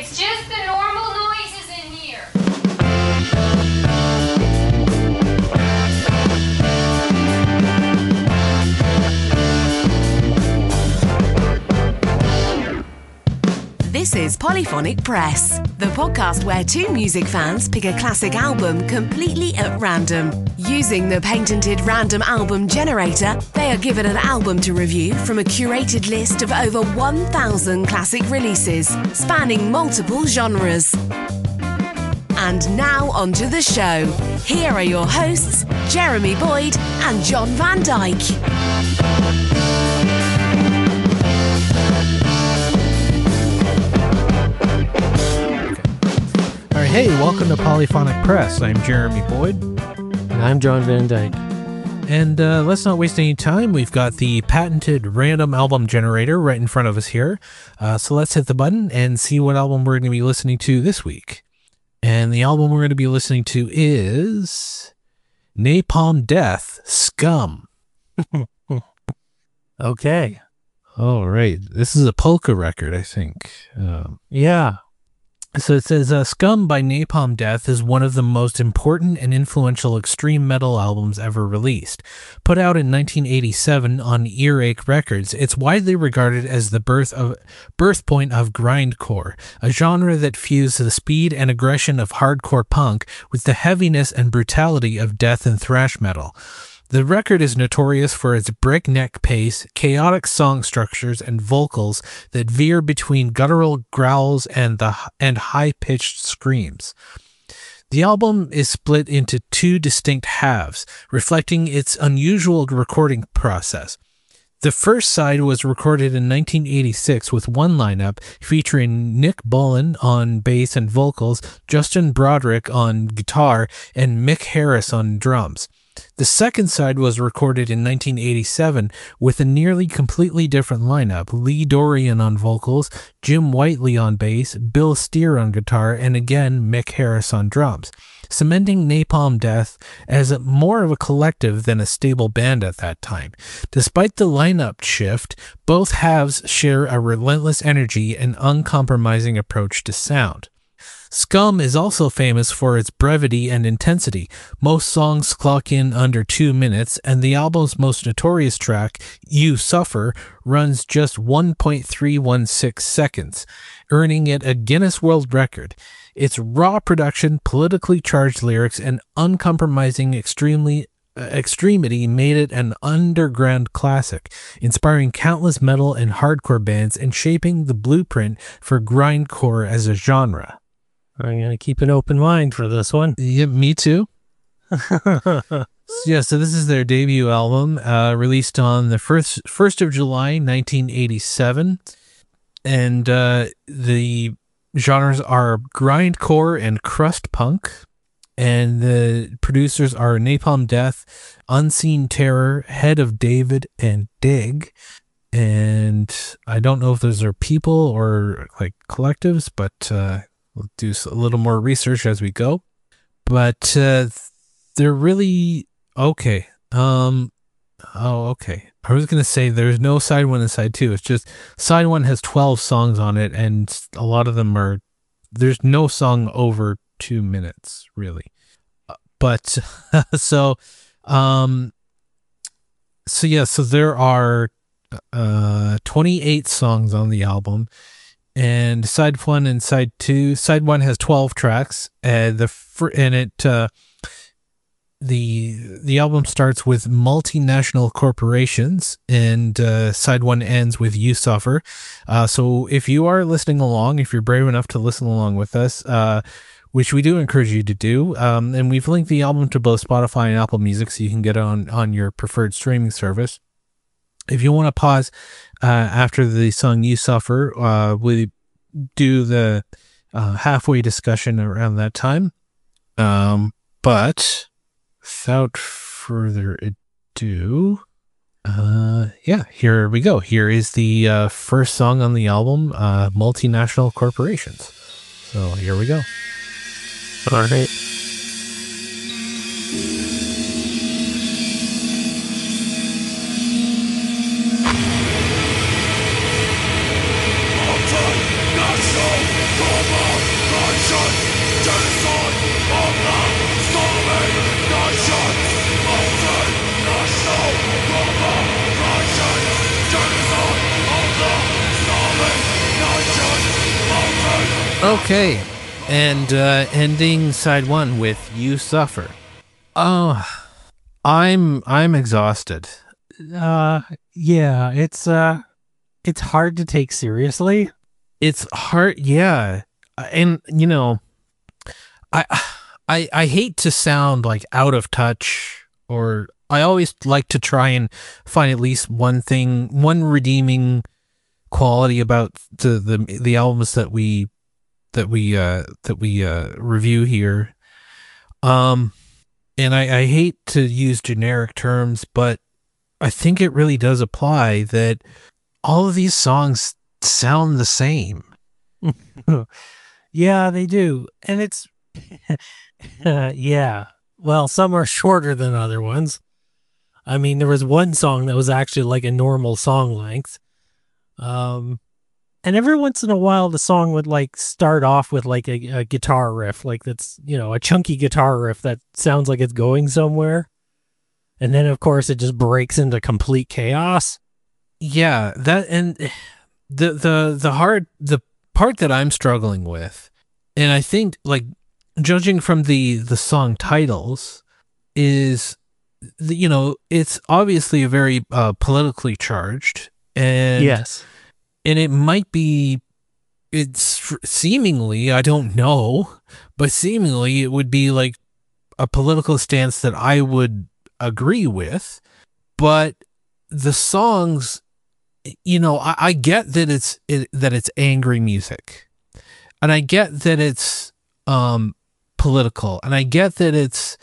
It's just the normal noises in here. This is Polyphonic Press, the podcast where two music fans pick a classic album completely at random. Using the patented random album generator, they are given an album to review from a curated list of over 1,000 classic releases, spanning multiple genres. And now onto the show. Here are your hosts, Jeremy Boyd and John Van Dyke. Hey, welcome to Polyphonic Press. I'm Jeremy Boyd. And I'm John Van Dyke. And let's not waste any time. We've got the patented random album generator right in front of us here. So let's hit the button and see what album we're going to be listening to this week. And the album we're going to be listening to is Napalm Death, Scum. Okay. All right. This is a polka record, I think. Yeah. So it says, Scum by Napalm Death is one of the most important and influential extreme metal albums ever released. Put out in 1987 on Earache Records, it's widely regarded as the birthpoint of grindcore, a genre that fused the speed and aggression of hardcore punk with the heaviness and brutality of death and thrash metal. The record is notorious for its breakneck pace, chaotic song structures, and vocals that veer between guttural growls and high-pitched screams. The album is split into two distinct halves, reflecting its unusual recording process. The first side was recorded in 1986 with one lineup featuring Nick Bullen on bass and vocals, Justin Broderick on guitar, and Mick Harris on drums. The second side was recorded in 1987 with a nearly completely different lineup: Lee Dorian on vocals, Jim Whiteley on bass, Bill Steer on guitar, and again Mick Harris on drums, cementing Napalm Death as more of a collective than a stable band at that time. Despite the lineup shift, both halves share a relentless energy and uncompromising approach to sound. Scum is also famous for its brevity and intensity. Most songs clock in under 2 minutes, and the album's most notorious track, You Suffer, runs just 1.316 seconds, earning it a Guinness World Record. Its raw production, politically charged lyrics, and uncompromising extremity made it an underground classic, inspiring countless metal and hardcore bands and shaping the blueprint for grindcore as a genre. I'm going to keep an open mind for this one. Yeah, me too. So this is their debut album, released on the 1st of July, 1987. And the genres are grindcore and crust punk. And the producers are Napalm Death, Unseen Terror, Head of David, and Dig. And I don't know if those are people or like collectives, but we'll do a little more research as we go. But they're really okay. Okay. I was going to say there's no side one and side two. It's just side one has 12 songs on it, and a lot of them are, there's no song over 2 minutes, really. But so there are 28 songs on the album. And side one and side two. Side one has 12 tracks. The album starts with multinational corporations, and side one ends with You Suffer. So if you are listening along, if you're brave enough to listen along with us, which we do encourage you to do, and we've linked the album to both Spotify and Apple Music, so you can get it on your preferred streaming service. If you want to pause after the song You Suffer, we do the halfway discussion around that time. But without further ado, here we go. Here is the first song on the album, Multinational Corporations. So here we go. All right. Multinational corporations. Okay, and ending side one with "You Suffer." Oh, I'm exhausted. Yeah, it's hard to take seriously. It's hard, yeah, and I I hate to sound like out of touch, or I always like to try and find at least one redeeming quality about the albums that we review here. And I hate to use generic terms, but I think it really does apply that all of these songs sound the same. Yeah, they do. And it's yeah. Well, some are shorter than other ones. I mean, there was one song that was actually like a normal song length. And every once in a while, the song would like start off with like a guitar riff, like that's, a chunky guitar riff that sounds like it's going somewhere. And then, of course, it just breaks into complete chaos. Yeah, that, and the part that I'm struggling with, and I think, like, judging from the song titles, is, it's obviously a very politically charged, and yes. And it might be, it's seemingly, I don't know, but seemingly it would be like a political stance that I would agree with. But the songs, I get that it's angry music, and I get that it's political, and I get that it's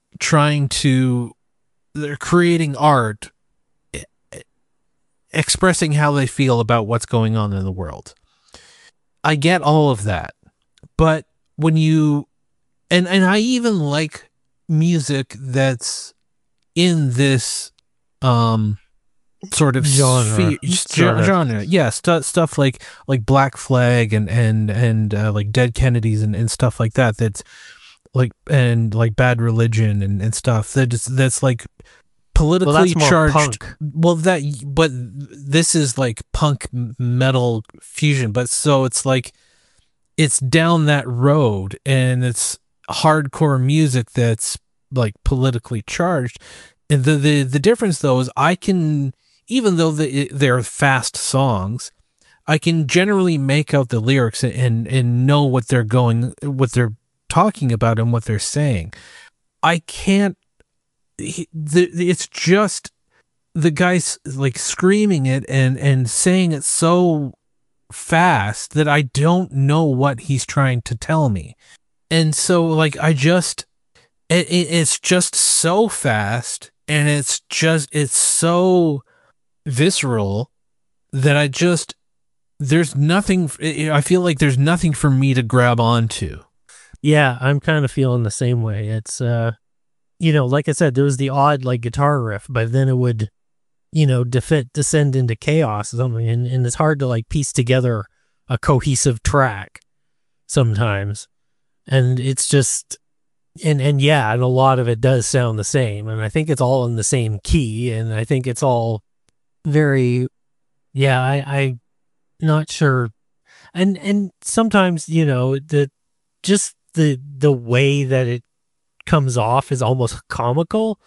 they're creating art, expressing how they feel about what's going on in the world. I get all of that. But when you, and I even like music that's in this sort of genre. Genre. Yeah, stuff like Black Flag and like Dead Kennedys and stuff like that, that's like, and like Bad Religion and stuff that's like politically charged. Punk. But this is like punk metal fusion, but so it's like it's down that road, and it's hardcore music that's like politically charged. And the difference though is I can, even though they're fast songs, I can generally make out the lyrics and know what they're talking about and what they're saying. I can't. It's just the guy's like screaming it and saying it so fast that I don't know what he's trying to tell me. And so like it's just so fast, and it's so visceral that there's nothing, I feel like there's nothing for me to grab onto. Yeah, I'm kind of feeling the same way. It's like I said, there was the odd like guitar riff, but then it would, descend into chaos or something, and it's hard to like piece together a cohesive track sometimes. And it's just, and a lot of it does sound the same, and I think it's all in the same key, and I think it's all very, I'm not sure, and sometimes the way that it comes off is almost comical.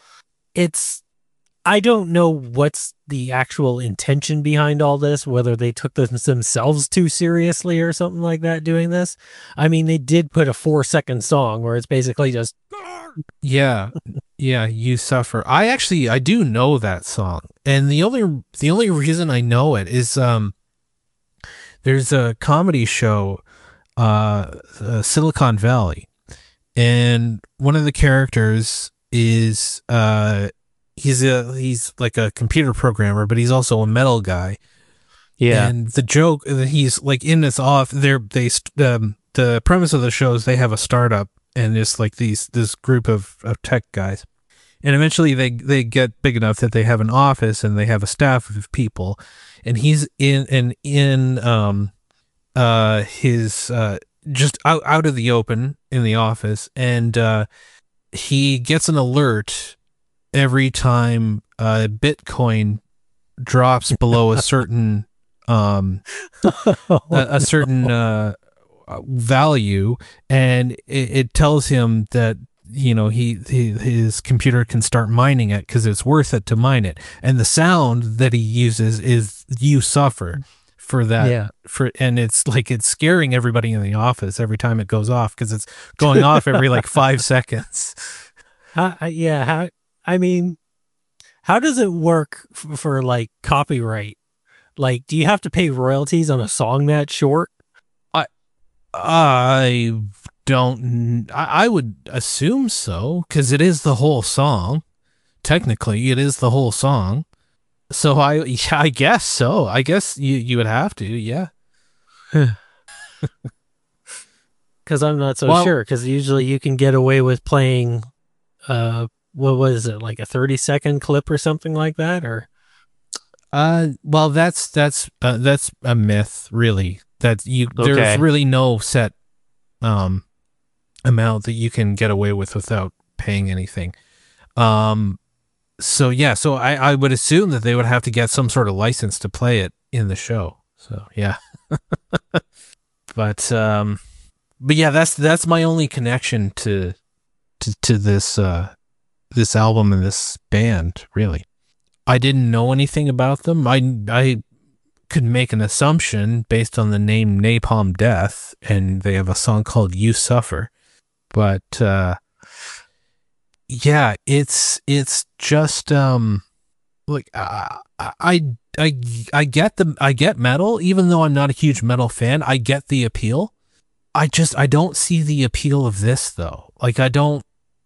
I don't know what's the actual intention behind all this, whether they took themselves too seriously or something like that doing this. I mean, they did put a 4-second song where it's basically just yeah, You Suffer. I do know that song, and the only reason I know it is there's a comedy show, Silicon Valley, and one of the characters is he's like a computer programmer, but he's also a metal guy. Yeah. And the joke that he's like in this the premise of the show is they have a startup, and it's like this group of tech guys, and eventually they get big enough that they have an office and they have a staff of people, and he's in his just out of the open in the office, and he gets an alert every time Bitcoin drops below a certain value, and it tells him that his computer can start mining it because it's worth it to mine it. And the sound that he uses is "You Suffer" for that. Yeah. And it's like it's scaring everybody in the office every time it goes off because it's going off every like 5 seconds. How does it work for like copyright? Like, do you have to pay royalties on a song that short? I don't. I would assume so because it is the whole song. Technically, it is the whole song. So I guess so. I guess you would have to, yeah. Because I'm not so sure. Because usually you can get away with playing, what was it, like a 30-second clip or something like that, or? Well, that's a myth, really. That there's really no set amount that you can get away with without paying anything. So I would assume that they would have to get some sort of license to play it in the show. So yeah. but yeah, that's my only connection to this this album and this band, really. I didn't know anything about them. I could make an assumption based on the name Napalm Death, and they have a song called "You Suffer." But yeah, it's just like I get metal, even though I'm not a huge metal fan. I get the appeal. I don't see the appeal of this though. Like I don't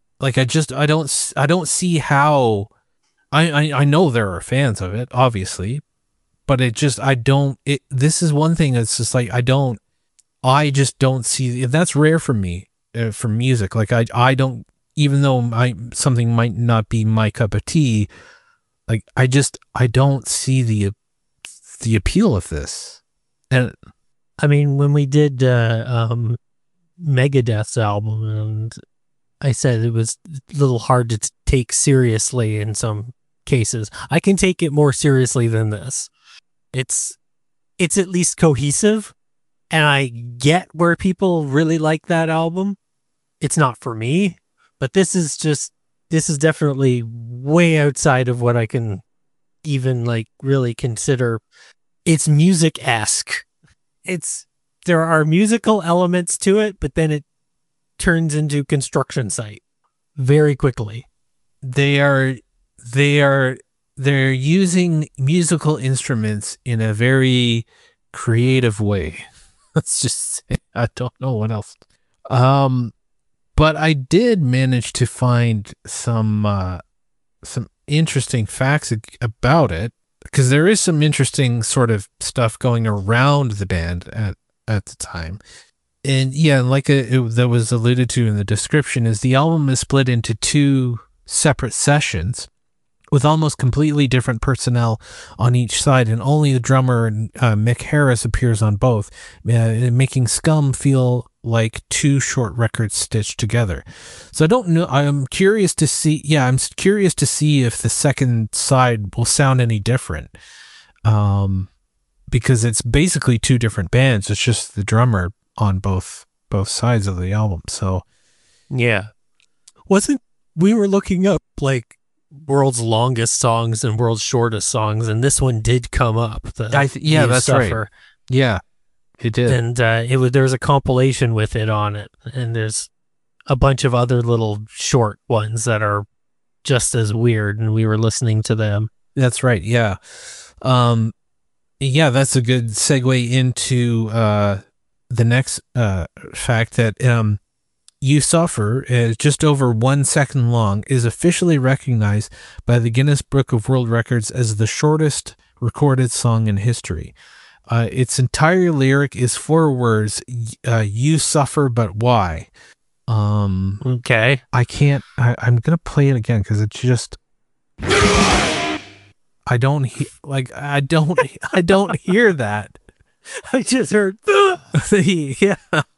see how. I know there are fans of it, obviously, but this is one thing that's just like, I just don't see, that's rare for me, for music. Like I don't, even though something might not be my cup of tea, like I don't see the appeal of this. And I mean, when we did Megadeth's album, and I said it was a little hard to take seriously in some cases, I can take it more seriously than this. It's at least cohesive, and I get where people really like that album. It's not for me, but this is definitely way outside of what I can even like really consider. It's music-esque. There are musical elements to it, but then it turns into construction site very quickly. They're using musical instruments in a very creative way. Let's just say, I don't know what else. But I did manage to find some interesting facts about it, because there is some interesting sort of stuff going around the band at the time. And yeah, like that was alluded to in the description, is the album is split into 2 separate sessions with almost completely different personnel on each side, and only the drummer Mick Harris appears on both, making Scum feel like 2 short records stitched together. So I don't know. I'm curious to see. Yeah, I'm curious to see if the second side will sound any different, because it's basically 2 different bands. It's just the drummer on both sides of the album. So yeah, we were looking up like world's longest songs and world's shortest songs, and this one did come up. That's Suffer. Right. Yeah, it did. And there's a compilation with it on it, and there's a bunch of other little short ones that are just as weird, and we were listening to them. That's right. Yeah. Yeah, that's a good segue into the next fact that "You Suffer," just over 1 second long, is officially recognized by the Guinness Book of World Records as the shortest recorded song in history. Its entire lyric is 4 words, "You suffer, but why?" Okay. I'm going to play it again because it's just... I don't hear that. I just heard... Yeah.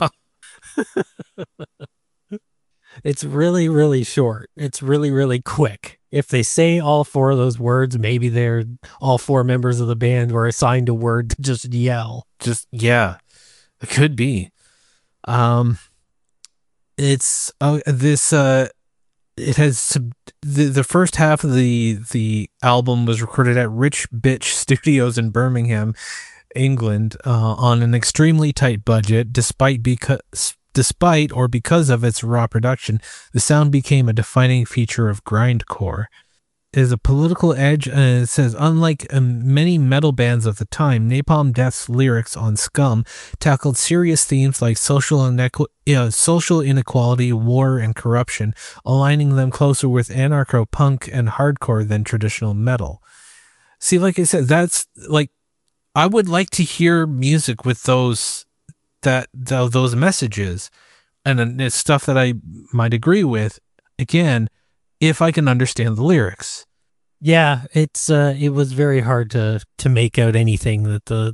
It's really, really short. It's really, really quick. If they say all 4 of those words, maybe they're all 4 members of the band were assigned a word to just yell. Yeah, it could be. Um, it's this it has the first half of the album was recorded at Rich Bitch Studios in Birmingham, England, on an extremely tight budget. Despite or because of its raw production, the sound became a defining feature of grindcore. It is a political edge, and it says, unlike many metal bands of the time, Napalm Death's lyrics on Scum tackled serious themes like social inequality, war, and corruption, aligning them closer with anarcho-punk and hardcore than traditional metal. See, like I said, that's like, I would like to hear music with those messages, and it's stuff that I might agree with, again, if I can understand the lyrics. Yeah, it was very hard to make out anything that the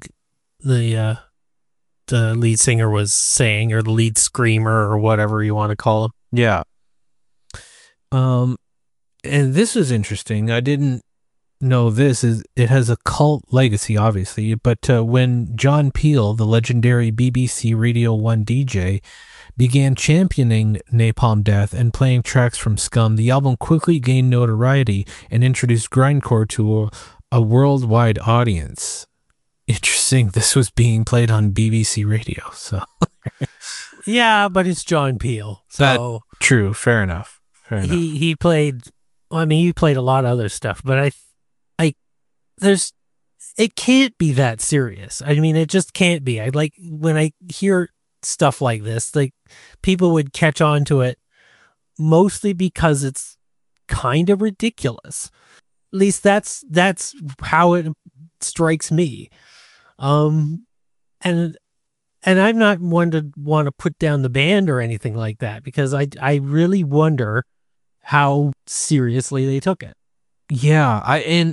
lead singer was saying, or the lead screamer, or whatever you want to call him. Yeah. And this is interesting. I didn't know this. It has a cult legacy, obviously, but when John Peel, the legendary BBC Radio 1 DJ, began championing Napalm Death and playing tracks from Scum, the album quickly gained notoriety and introduced grindcore to a worldwide audience. Interesting, this was being played on BBC Radio, so... Yeah, but it's John Peel, so... True, fair enough. He played... Well, I mean, he played a lot of other stuff, but it can't be that serious. I mean, it just can't be. When I hear stuff like this, like, people would catch on to it mostly because it's kind of ridiculous. At least that's how it strikes me. And I'm not one to want to put down the band or anything like that, because I really wonder how seriously they took it. Yeah,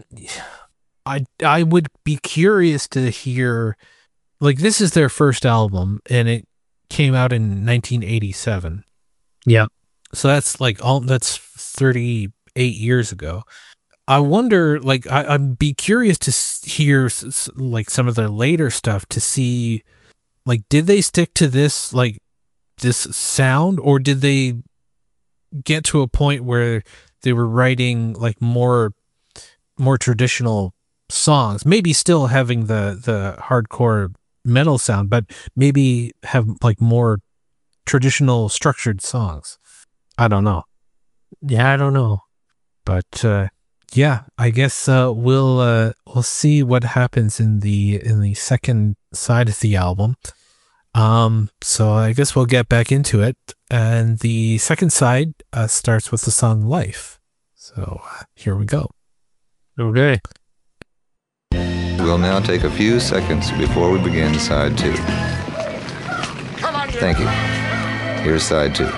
I would be curious to hear, like, this is their first album, and it came out in 1987. Yeah. So that's that's 38 years ago. I wonder, like, I'd be curious to hear, like, some of their later stuff to see, like, did they stick to this, like, this sound, or did they get to a point where they were writing, like, more traditional songs, maybe still having the hardcore metal sound, but maybe have, like, more traditional structured songs. I don't know. Yeah, I don't know. But yeah, I guess we'll see what happens in the second side of the album. So I guess we'll get back into it. And the second side starts with the song Life. So here we go. Okay. We'll now take a few seconds before we begin side 2. Thank you. Here's side 2.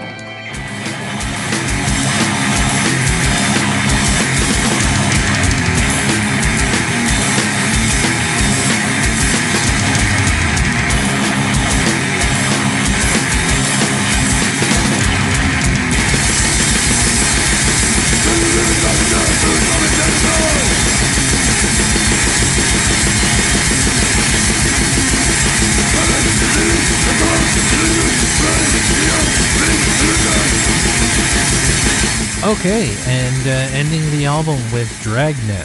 Okay, and ending the album with Dragnet.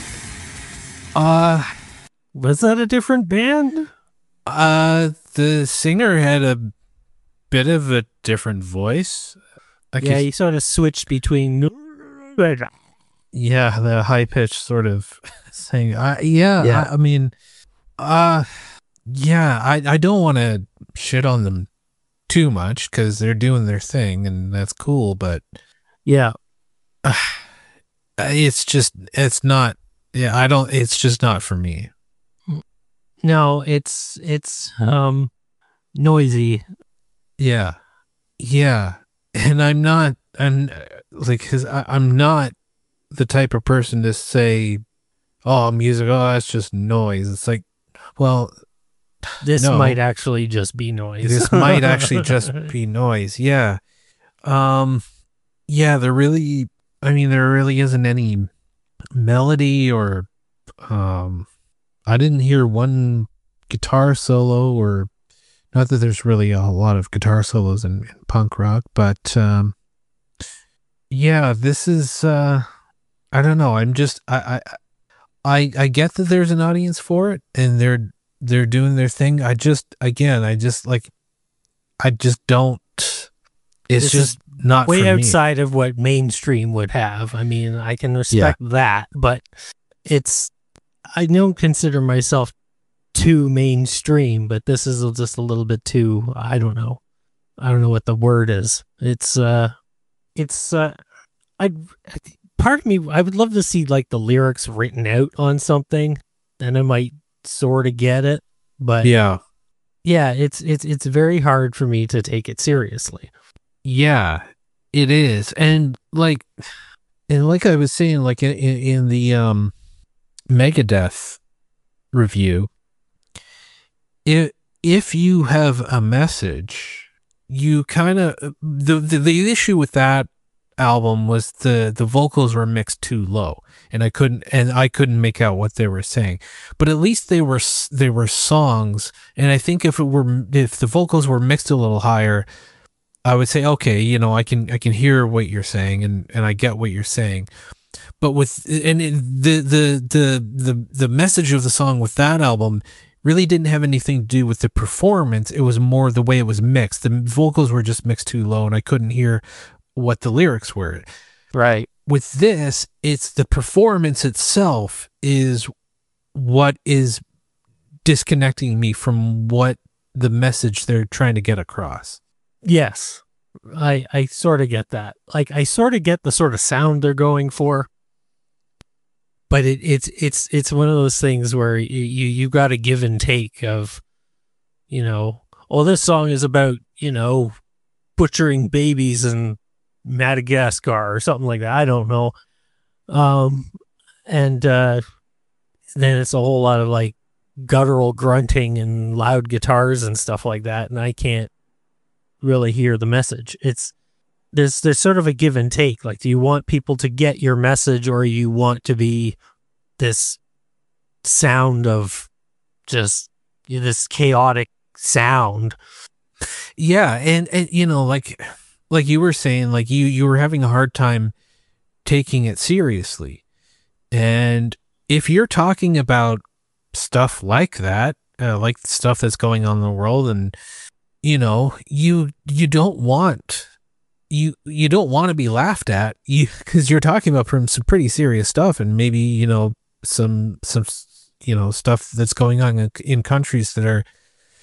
Was that a different band? The singer had a bit of a different voice. Yeah, he sort of switched between... Yeah, the high-pitched sort of thing. Yeah. I mean, I don't want to shit on them too much, because they're doing their thing, and that's cool, but... Yeah. It's just not for me. No, it's noisy. Yeah. And I'm not the type of person to say, oh, music, that's just noise. It's like, well, this no. might actually just be noise. This might actually just be noise. Yeah. Yeah, there really isn't any melody or, I didn't hear one guitar solo or Not that there's really a lot of guitar solos in punk rock, but yeah, this is I don't know. I'm just I get that there's an audience for it and they're doing their thing. I just don't. It's This just is not way for me. outside of what mainstream would have. I mean, I can respect that, but I don't consider myself too mainstream, but this is just a little bit too, I don't know what the word is. I part of me, I would love to see like the lyrics written out on something, and I might sort of get it, but Yeah. it's very hard for me to take it seriously. Yeah, it is. And like I was saying, like in the Megadeth review, if you have a message, you kind of the issue with that album was the vocals were mixed too low, and I couldn't make out what they were saying. But at least they were songs, and I think if the vocals were mixed a little higher, I would say, okay, I can hear what you're saying, and I get what you're saying. But the message of the song with that album really didn't have anything to do with the performance. It was more the way it was mixed. The vocals were just mixed too low, and I couldn't hear what the lyrics were. Right. With this, it's the performance itself is what is disconnecting me from what the message they're trying to get across. Yes, I sort of get that. Like, I sort of get the sort of sound they're going for, but it's one of those things where you got to give and take of, this song is about, butchering babies in Madagascar or something like that. I don't know. And then it's a whole lot of like guttural grunting and loud guitars and stuff like that, and I can't really hear the message. There's sort of a give and take. Like, do you want people to get your message, or you want to be this sound of just this chaotic sound? Yeah, and like you were saying, like you were having a hard time taking it seriously. And if you're talking about stuff like that, like stuff that's going on in the world, and you don't want to be laughed at, because you're talking about some pretty serious stuff, and maybe some stuff that's going on in countries that are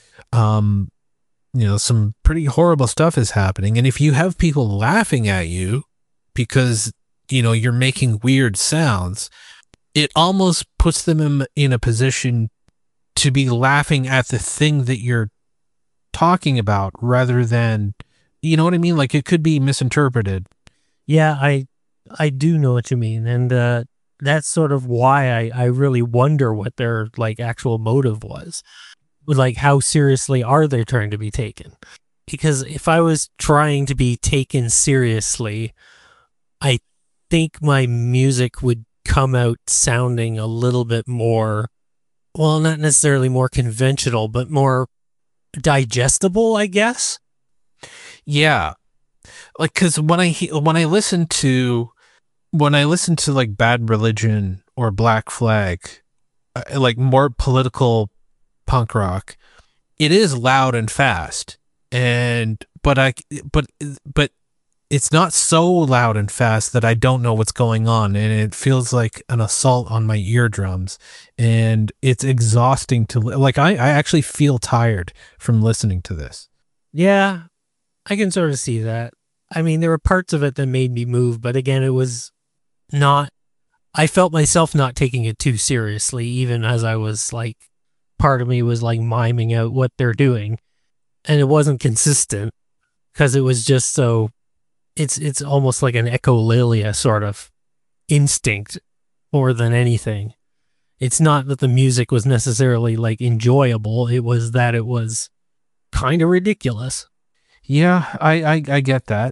some pretty horrible stuff is happening. And if you have people laughing at you because you're making weird sounds, it almost puts them in a position to be laughing at the thing that you're talking about, rather than, you know what I mean? Like, it could be misinterpreted. Yeah, I do know what you mean. And that's sort of why I really wonder what their like actual motive was. Like, how seriously are they trying to be taken? Because if I was trying to be taken seriously, I think my music would come out sounding a little bit more, well, not necessarily more conventional, but more digestible, I guess. Yeah, like, because when I listen to like Bad Religion or Black Flag, like more political punk rock, it is loud and fast, but it's not so loud and fast that I don't know what's going on, and it feels like an assault on my eardrums, and it's exhausting to like. I actually feel tired from listening to this. Yeah, I can sort of see that. I mean, there were parts of it that made me move, but again, it was not, I felt myself not taking it too seriously, even as I was like, part of me was like miming out what they're doing, and it wasn't consistent because it was just so, it's almost like an echolalia sort of instinct more than anything. It's not that the music was necessarily like enjoyable, it was that it was kind of ridiculous. Yeah, I get that.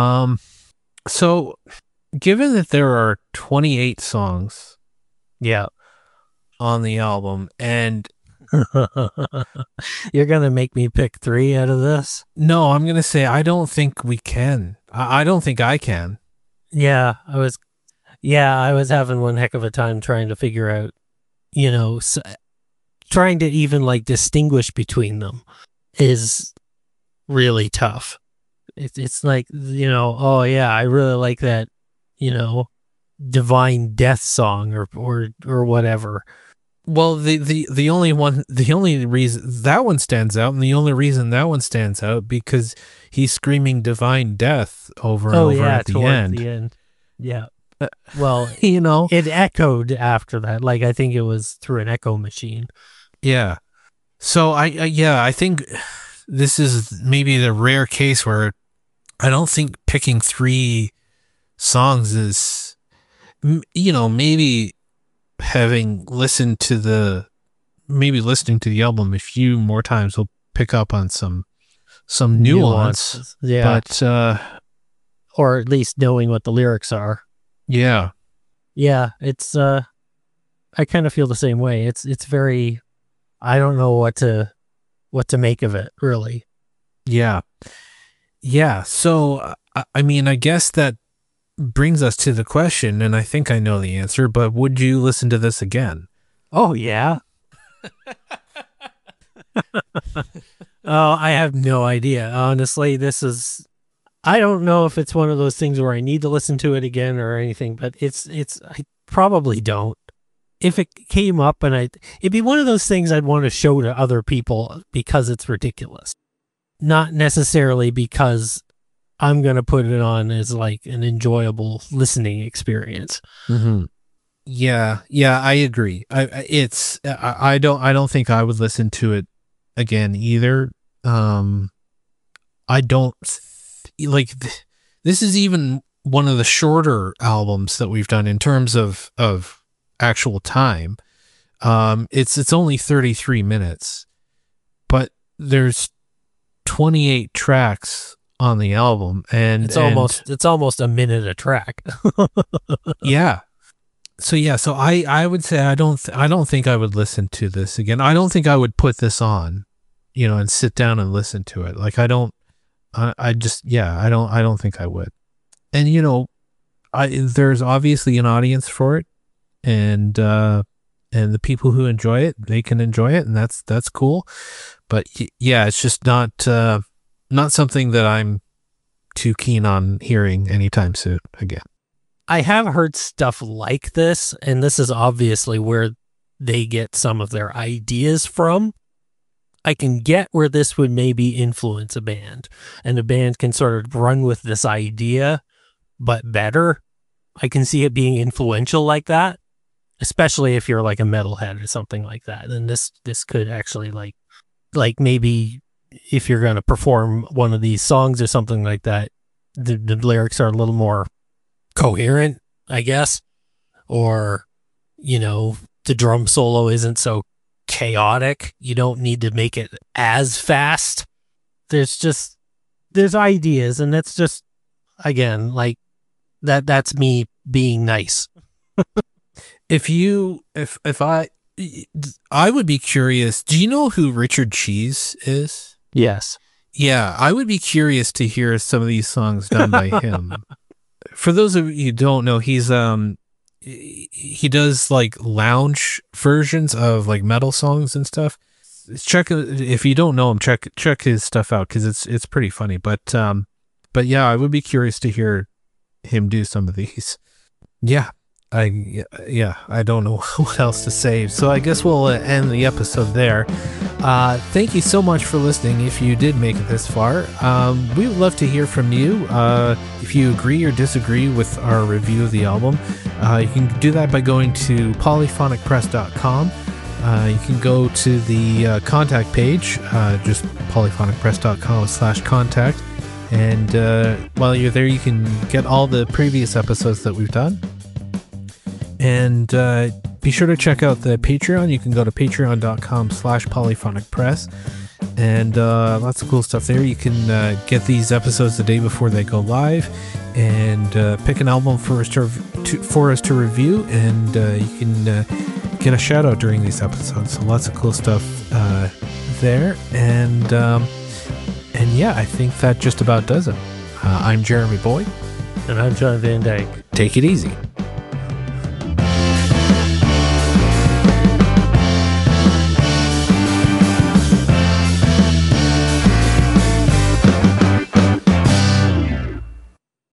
So given that there are 28 songs Yeah. on the album, and You're going to make me pick 3 out of this? No, I'm going to say I don't think we can. I don't think I can. Yeah, I was having one heck of a time trying to figure out, trying to even like distinguish between them is really tough. It's like, oh yeah, I really like that, Divine Death song or whatever. Well, the only reason that one stands out, and the only reason that one stands out because he's screaming divine death over and over at the end. Yeah. Well, it echoed after that. Like, I think it was through an echo machine. Yeah. So I think this is maybe the rare case where I don't think picking 3 songs is, maybe having listened to listening to the album a few more times will pick up on some nuance. Yeah. But or at least knowing what the lyrics are. Yeah. Yeah, it's I kind of feel the same way. It's very, I don't know what to make of it, really. Yeah. Yeah, so I mean, I guess that brings us to the question, and I think I know the answer, but would you listen to this again? Oh, yeah. Oh, I have no idea. Honestly, I don't know if it's one of those things where I need to listen to it again or anything, but I probably don't. If it came up it'd be one of those things I'd want to show to other people because it's ridiculous. Not necessarily because I'm going to put it on as like an enjoyable listening experience. Mm-hmm. Yeah, I agree. I don't think I would listen to it again either. I don't like this is even one of the shorter albums that we've done in terms of actual time. It's only 33 minutes, but there's 28 tracks on the album, and it's almost a minute a track. Yeah. So I would say I don't think I would listen to this again. I don't think I would put this on, and sit down and listen to it. Like I don't think I would. And there's obviously an audience for it, and the people who enjoy it, they can enjoy it, and that's cool. But yeah, it's just not something that I'm too keen on hearing anytime soon again. I have heard stuff like this, and this is obviously where they get some of their ideas from. I can get where this would maybe influence a band, and a band can sort of run with this idea, but better. I can see it being influential like that, especially if you're like a metalhead or something like that. Then this could actually like maybe if you're going to perform one of these songs or something like that, the lyrics are a little more coherent, I guess, or the drum solo isn't so chaotic. You don't need to make it as fast. There's ideas, and that's just, again, like that's me being nice. I would be curious, do you know who Richard Cheese is? Yes. Yeah, I would be curious to hear some of these songs done by him. For those of you who don't know, he does like lounge versions of like metal songs and stuff. If you don't know him, check his stuff out because it's pretty funny. But yeah, I would be curious to hear him do some of these. Yeah. I don't know what else to say. So I guess we'll end the episode there. Thank you so much for listening. If you did make it this far, we would love to hear from you. If you agree or disagree with our review of the album, you can do that by going to polyphonicpress.com. You can go to the contact page, just polyphonicpress.com/contact. And while you're there, you can get all the previous episodes that we've done. And be sure to check out the Patreon. You can go to patreon.com/polyphonicpress. And lots of cool stuff there. You can get these episodes the day before they go live, and pick an album for us to review. And you can get a shout out during these episodes. So lots of cool stuff there. And yeah, I think that just about does it. I'm Jeremy Boyd. And I'm John Van Dyke. Take it easy.